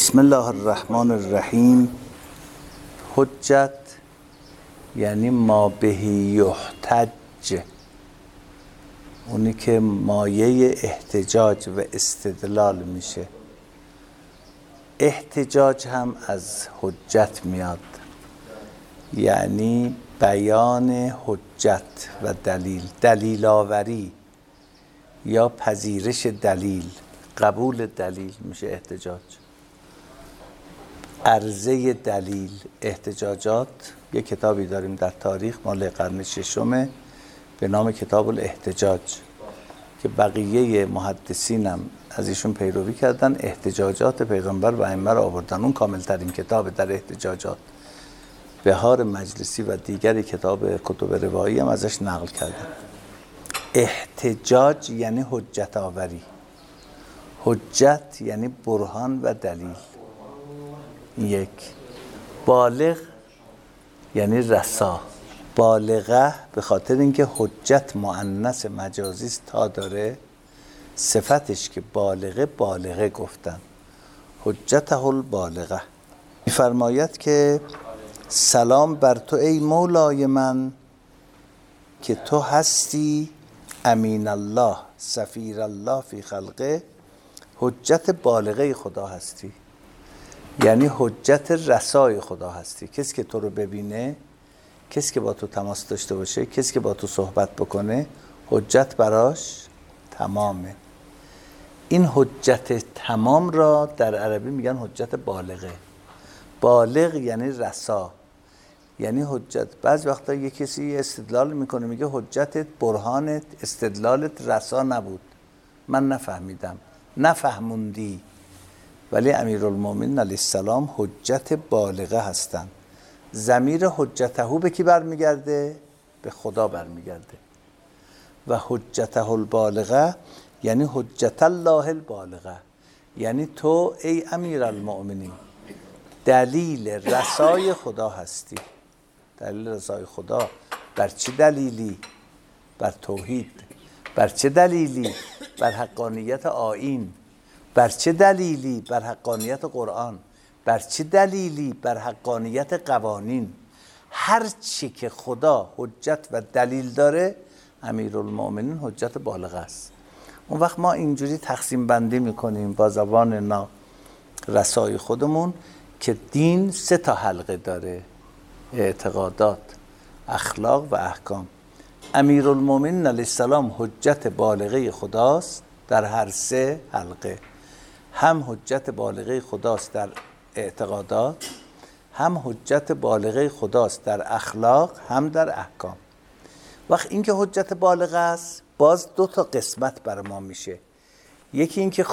بسم الله الرحمن الرحیم. حجت یعنی ما بهی یحتج، اونی که مایه احتجاج و استدلال میشه. احتجاج هم از حجت میاد، یعنی بیان حجت و دلیل آوری یا پذیرش دلیل، قبول دلیل میشه احتجاج. عرضه دلیل، احتجاجات. یک کتابی داریم در تاریخ مال قرن ششم به نام کتاب الاحتجاج که بقیه محدثین هم از ایشون پیروی کردن، احتجاجات پیغمبر و ائمه رو آوردن. اون کامل ترین کتاب در احتجاجات. بهار مجلسی و دیگر کتب روایی هم ازش نقل کردن. احتجاج یعنی حجت آوری، حجت یعنی برهان و دلیل. یک. بالغ یعنی رسا. بالغه به خاطر اینکه حجت مؤنث مجازی است، تا داره صفتش که بالغه گفتن. حجته البالغه. می‌فرماید که سلام بر تو ای مولای من که تو هستی امین الله سفیر الله فی خلقه، حجت بالغه خدا هستی، یعنی حجت رسای خدا هستی. کسی که تو رو ببینه، کسی که با تو تماس داشته باشه، کسی که با تو صحبت بکنه، حجت براش تمامه. این حجت تمام را در عربی میگن حجت بالغه. بالغ یعنی رسا، یعنی حجت. بعض وقتا یه کسی استدلال میکنه میگه حجتت، برهانت، استدلالت رسا نبود، من نفهمیدم، نفهموندی. ولی امیرالمومنین علیه السلام حجت بالغه هستند. ضمیر حجته به کی برمیگرده؟ به خدا برمیگرده. و حجته البالغه یعنی حجت الله البالغه، یعنی تو ای امیرالمؤمنین دلیل رسای خدا هستی. دلیل رسای خدا بر چه دلیلی؟ بر توحید. بر چه دلیلی؟ بر حقانیت آیین. بر چه دلیلی؟ بر حقانیت قرآن. بر چه دلیلی؟ بر حقانیت قوانین. هر چی که خدا حجت و دلیل داره، امیرالمؤمنین حجت بالغه است. اون وقت ما اینجوری تقسیم بندی میکنیم با زبان رسای خودمون که دین 3 حلقه داره: اعتقادات، اخلاق و احکام. امیرالمؤمنین علیه السلام حجت بالغه خداست در هر 3 حلقه. هم حجت بالغه خداست در اعتقادات، هم حجت بالغه خداست در اخلاق، هم در احکام. وقت اینکه حجت بالغه است، باز 2 قسمت بر ما میشه. یکی اینکه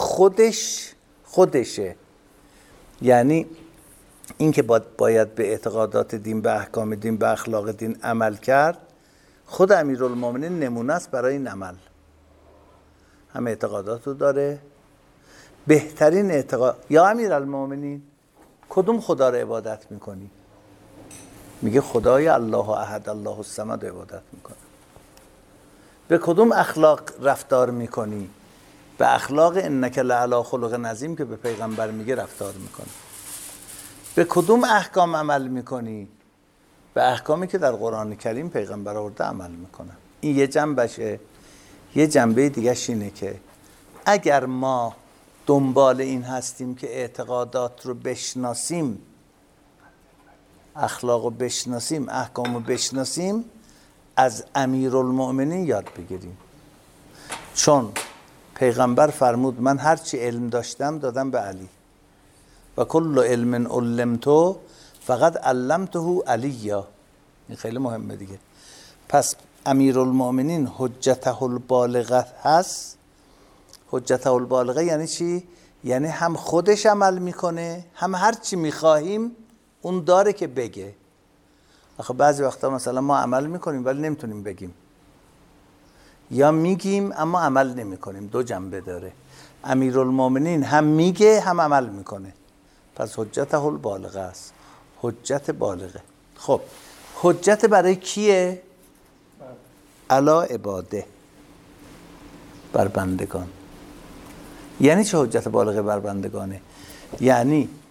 خودشه، یعنی اینکه باید به اعتقادات دین، به احکام دین، به اخلاق دین عمل کرد. خود امیرالمومنین نمونه است برای این عمل. هم اعتقاداتو داره، بهترین اعتقاد. یا امیرالمومنین کدوم خدا رو عبادت میکنی؟ میگه خدای الله احد الله الصمد عبادت میکنه. به کدوم اخلاق رفتار میکنی؟ به اخلاق انک لعلی خلق عظیم که به پیغمبر میگه رفتار میکنه. به کدوم احکام عمل میکنی؟ به احکامی که در قرآن کریم پیغمبر آورده عمل میکنه. این یه جنبشه. یه جنبه دیگه اینه که اگر ما دنبال این هستیم که اعتقادات رو بشناسیم، اخلاق رو بشناسیم، احکام رو بشناسیم، از امیرالمؤمنین یاد بگیریم. چون پیغمبر فرمود من هرچی علم داشتم دادم به علی و کل علم علمتو فقط علمته علیا. این خیلی مهمه دیگه. پس امیرالمؤمنین حجته البالغه هست. حجته البالغه یعنی چی؟ یعنی هم خودش عمل میکنه، هم هر چی میخواهیم اون داره که بگه. آخه بعضی وقتا مثلا ما عمل میکنیم ولی نمیتونیم بگیم، یا میگیم اما عمل نمیکنیم. 2 جنبه داره. امیرالمؤمنین هم میگه هم عمل میکنه. پس حجته البالغه است. حجت بالغه. خب حجت برای کیه؟ علی عباده، بر بندگان. یعنی چه حجت بالغه بر بندگانه؟ یعنی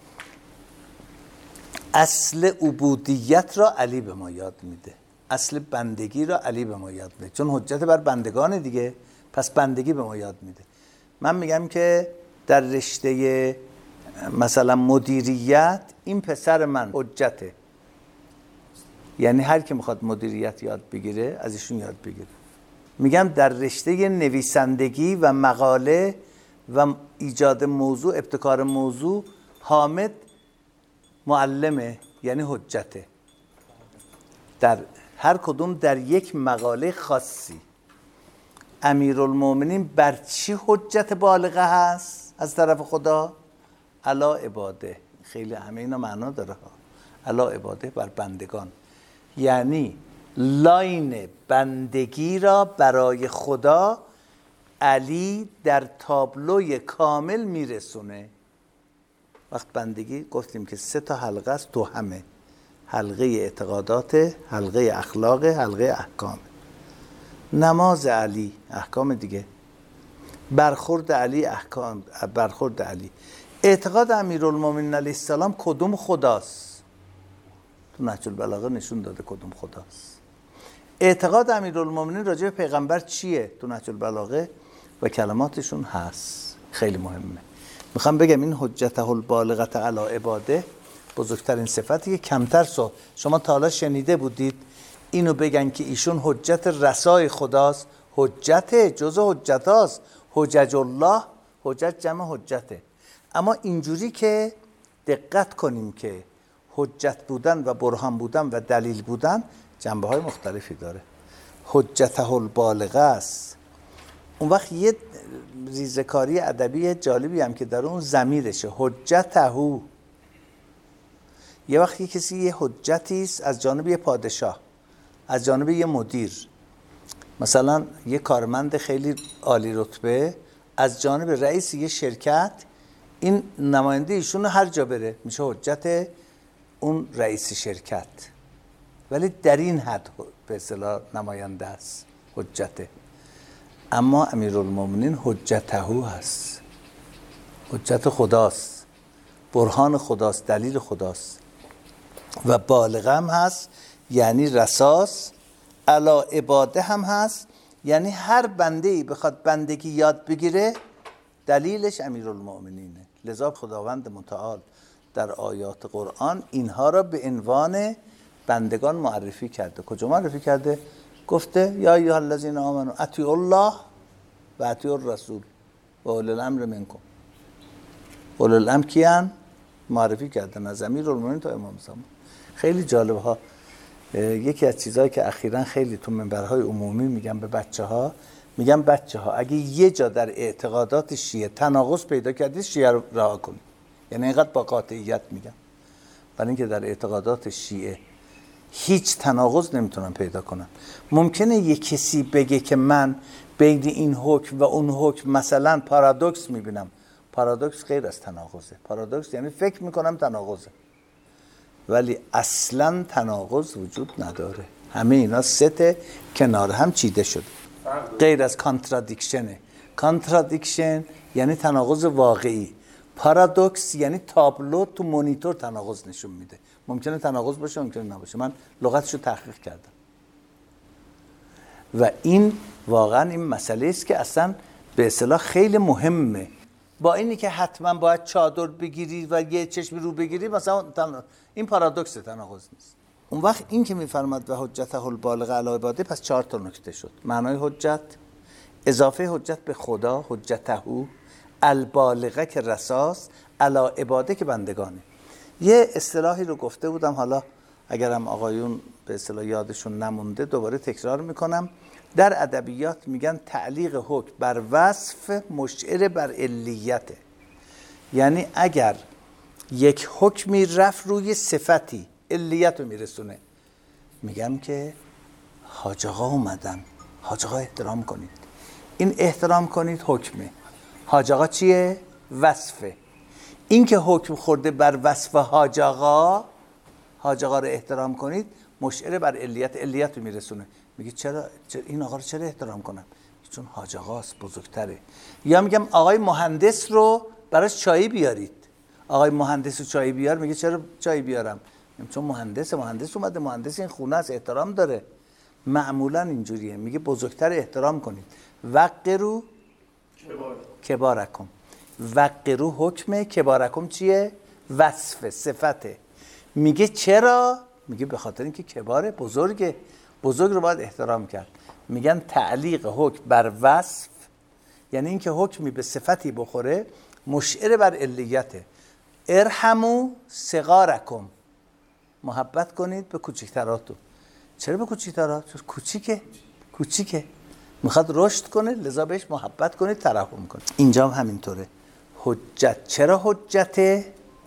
اصل عبودیت را علی به ما یاد میده، اصل بندگی را علی به ما یاد میده، چون حجت بر بندگان دیگه، پس بندگی به ما یاد میده. من میگم که در رشته مثلا مدیریت این پسر من حجته، یعنی هر کی میخواد مدیریت یاد بگیره از ایشون یاد بگیره. میگم در رشته نویسندگی و مقاله و ایجاد موضوع، ابتکار موضوع، حامد معلمه، یعنی حجته در هر کدوم در یک مقاله خاصی. امیرالمومنین بر چی حجت بالغه هست از طرف خدا؟ علا عباده. خیلی همه اینا معنا داره ها. علا عباده، بر بندگان، یعنی لاین بندگی را برای خدا علی در تابلوی کامل میرسونه. وقت بندگی گفتیم که 3 تا حلقه است، تو همه حلقه اعتقادات، حلقه اخلاق، حلقه احکام. نماز علی احکام دیگه، برخورد علی احکام، برخورد علی. اعتقاد امیرالمومنین علیه السلام کدوم خداست؟ تو نهج البلاغه نشون داده کدوم خداست. اعتقاد امیرالمومنین راجع به پیغمبر چیه؟ تو نهج البلاغه و کلماتشون هست. خیلی مهمه. میخوام بگم این حجته البالغه علی عباده بزرگترین صفتی که کمتر شما تا حالا شنیده بودید اینو بگن که ایشون حجت رسای خداست. حجت جزء حجت هاست. حجج الله، حجت جمع حجته. اما اینجوری که دقت کنیم که حجت بودن و برهان بودن و دلیل بودن جنبه های مختلفی داره. حجته البالغه است. اون وقت یه ریزکاری ادبی جالبی هم که در اون ضمیرشه، حجته. یه وقتی کسی یه حجتی است از جانب یه پادشاه، از جانب یه مدیر، مثلا یه کارمند خیلی عالی رتبه از جانب رئیس یه شرکت، این نماینده ایشون هر جا بره میشه حجت اون رئیس شرکت، ولی در این حد به اصطلاح نماینده است، حجته. اما امیرالمومنین حجته هست، حجت خداست، برهان خداست، دلیل خداست و بالغه هم هست، یعنی رساس. علا عباده هم هست، یعنی هر بنده‌ای بخواد بندگی یاد بگیره دلیلش امیرالمومنینه. لذا خداوند متعال در آیات قرآن اینها را به عنوان بندگان معرفی کرده. کجا معرفی کرده؟ گفته یا ایها الذین آمنوا اطیعوا الله و اطیعوا الرسول و اولی الامر منکم. اولی الامر کیان؟ معرفی کردن از امیرالمومنین تا امام زمان. خیلی جالب ها. یکی از چیزهایی که اخیراً خیلی تو منبرهای عمومی میگم به بچه‌ها، میگم بچه‌ها اگه یه جا در اعتقادات شیعه تناقض پیدا کردید شیعه رو رها کنید. یعنی اینقدر با قاطعیت میگم، برای اینکه در اعتقادات شیعه هیچ تناقض نمیتونن پیدا کنن. ممکنه یه کسی بگه که من بین این حکم و اون حکم مثلا پارادوکس میبینم. پارادوکس غیر از تناقضه. پارادوکس یعنی فکر میکنم تناقضه، ولی اصلا تناقض وجود نداره. همه اینا ست کنار هم چیده شده، غیر از کانترادیکشنه. کانترادیکشن یعنی تناقض واقعی. پارادوکس یعنی تابلو تو مونیتور تناقض نشون میده. ممکنه تناقض باشه، ممکنه نباشه. من لغتشو تحقیق کردم و این واقعا این مسئله است که اصلا به اصطلاح خیلی مهمه. با اینی که حتما باید چادر بگیری و یه چشمی رو بگیری، مثلا این پارادوکس، تناقض نیست. اون وقت این که میفرماد و حجته البالغه علی عباده، پس 4 تا نکته شد. معنای حجت، اضافه حجت به خدا، حجته البالغه که رساست، علی عباده که بندگانه. یه اصطلاحی رو گفته بودم، حالا اگرم آقایون به اصطلاح یادشون نمونده دوباره تکرار میکنم. در ادبیات میگن تعلیق حکم بر وصف مشعر بر علیته. یعنی اگر یک حکمی رفت روی صفتی علیت رو میرسونه، میگم که حاج آقا اومدن، حاج آقا احترام کنید. این احترام کنید حکمه. حاج آقا چیه؟ وصفه. این که حکم خورده بر وصف حاج آقا، حاج آقا رو احترام کنید، مشعر بر علیت رو میرسونه. میگه چرا این آقا رو چرا احترام کنم؟ چون حاج آقاست، بزرگتره. یا میگم آقای مهندس رو براش چای بیارید. آقای مهندس رو چای بیار، میگه چرا چای بیارم؟ چون مهندس اومده، مهندس این خونه است، احترام داره. معمولا اینجوریه، میگه بزرگتر احترام کنید. وقروا کبارکم. وقروا حکمه، کبارکم چیه؟ وصف، صفته. میگه چرا؟ میگه به خاطر اینکه کباره، بزرگه، بزرگ رو باید احترام کرد. میگن تعلیق حکم بر وصف یعنی اینکه حکمی به صفتی بخوره مشعر بر علیته. ارحموا صغارکم، محبت کنید به کوچکتراتون. چرا به کوچکترات؟ کوچیکه میخواد رشد کنه، لذا بهش محبت کنید، ترحم کنید. اینجا هم همینطوره. حجت، چرا حجته؟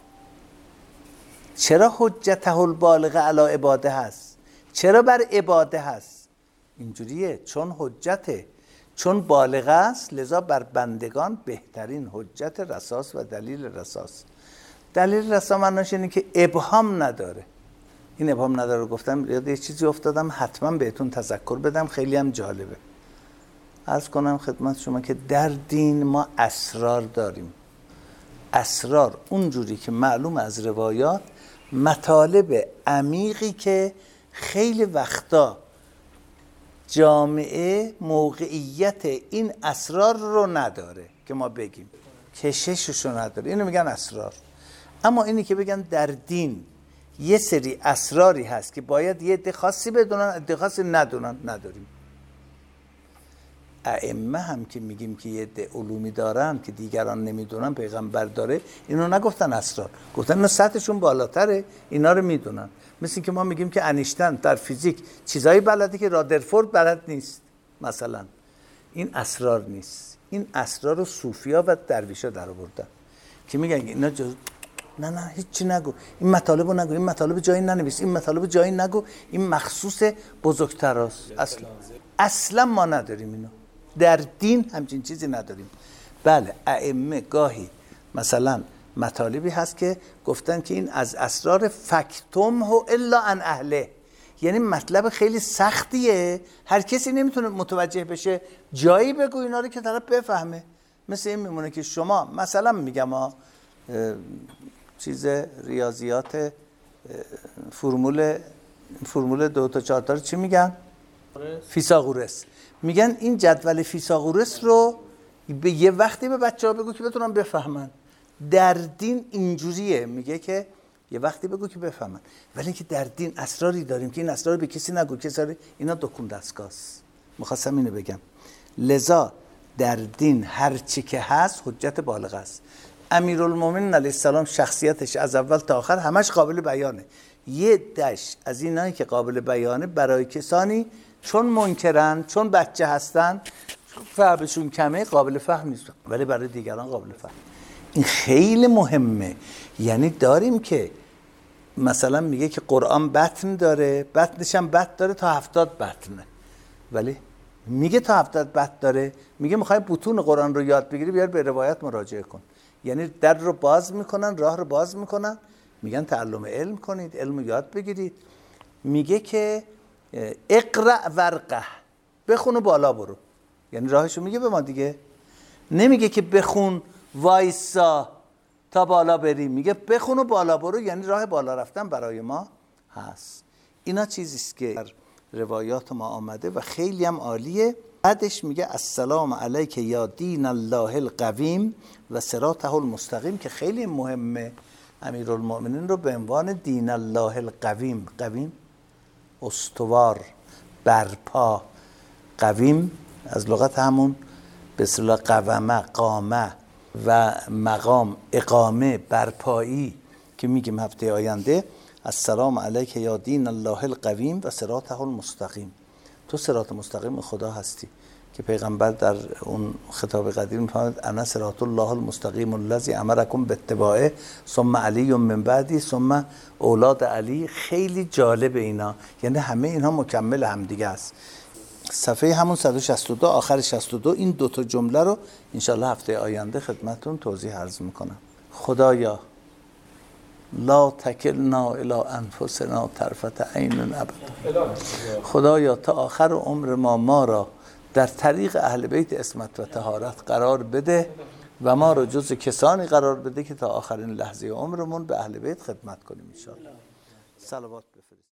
چرا حجته البالغه علی عباده هست؟ چرا بر عباده هست؟ اینجوریه چون حجته، چون بالغه است، لذا بر بندگان بهترین حجت رساست و دلیل رساست. دلیل رسا معناش اینه که ابهام نداره. این ابهام نداره گفتم، یاد یه چیزی افتادم حتما بهتون تذکر بدم، خیلی هم جالبه. عرض کنم خدمت شما که در دین ما اسرار داریم. اسرار اونجوری که معلوم از روایات، مطالب عمیقی که خیلی وقتا جامعه موقعیت این اسرار رو نداره که ما بگیم، کششش رو نداره، اینو میگن اسرار. اما اینی که بگن در دین یه سری اسراری هست که باید یه عده خاصی بدونن، عده خاصی ندونن، نداریم. ائمه هم که میگیم که یه عده علومی دارن که دیگران نمیدونن، پیغمبر داره، اینو نگفتن اسرار، گفتن اینا سطحشون بالاتره، اینا رو میدونن. مثل که ما میگیم که انیشتن در فیزیک چیزایی بلده که رادرفورد بلد نیست مثلا. این اسرار نیست، این اسرار رو صوفیا و درویشا در آوردن که میگن اینا نه هیچی نگو، این مطالب رو نگو، این مطالب جایی ننویس، این مطالب جایی نگو، این مخصوص بزرگتراست. اصلا ما نداریم اینو در دین، همچین چیزی نداریم. بله ائمه گاهی مثلا مطالبی هست که گفتن که این از اسرار فکتمه الا عن اهله، یعنی مطلب خیلی سختیه، هر کسی نمیتونه متوجه بشه، جایی بگو اینا رو که طرف بفهمه. مثل این میمونه که شما مثلا میگم چیز ریاضیات فرمول 2 تا 4 تا رو چی میگن؟ فیثاغورس. میگن این جدول فیثاغورس رو به یه وقتی به بچه‌ها بگو که بتونن بفهمن. در دین اینجوریه، میگه که یه وقتی بگو که بفهمن، ولی که در دین اسراری داریم که این اسرار به کسی نگو، کسی اینا دکون دستگاست. می‌خواستم اینو بگم. لذا در دین هر چی که هست حجت بالغ است. امیرالمومنین علیه السلام شخصیتش از اول تا آخر همش قابل بیانه. یه دش از اینایی که قابل بیانه برای کسانی چون منکرن، چون بچه هستن، فهمشون کمه، قابل فهم نیست، ولی برای دیگران قابل فهم. این خیلی مهمه. یعنی داریم که مثلا میگه که قرآن بطن داره، بطنش هم بطن داره تا 70 بطنه، ولی میگه تا 70 بطن داره، میگه میخوای بطون قرآن رو یاد بگیری بیار به روایت مراجعه کن. یعنی در رو باز میکنن، راه رو باز میکنن، میگن تعلم علم کنید، علم رو یاد بگیرید. میگه که اقرأ ورقه، بخون و بالا برو، یعنی راهشو میگه به ما دیگه. نمیگه که بخون وایسا تا بالا بری، میگه بخون و بالا برو، یعنی راه بالا رفتن برای ما هست. اینا چیزیست که در روایات ما آمده و خیلی هم عالیه. بعدش میگه السلام علیک یا دین الله القویم و صراطه المستقیم، که خیلی مهمه. امیرالمومنین رو به عنوان دین الله القویم، قویم استوار، برپا، قویم از لغت همون به اصطلاح قومه، قامه و مقام، اقامه، برپایی که میگیم هفته آینده. السلام علیک یا دین الله القویم و صراطه المستقیم. تو صراط مستقیم خدا هستی که پیغمبر در اون خطاب قدیر میفرماید انا صراط الله المستقیم الذی امرکم باتباعه ثم علی من بعدی ثم اولاد علی. خیلی جالب اینا، یعنی همه اینها مکمل همدیگه است. صفحه همون 162 آخر 62 این دوتا جمله رو انشالله هفته آینده خدمتون توضیح عرض میکنم. خدایا لا تکلنا الی انفسنا طرفة عین ابدا. خدایا تا آخر عمر ما را در طریق اهل بیت عصمت و طهارت قرار بده و ما رو جز کسانی قرار بده که تا آخرین لحظه عمرمون به اهل بیت خدمت کنیم ان شاء الله. صلوات بفرست.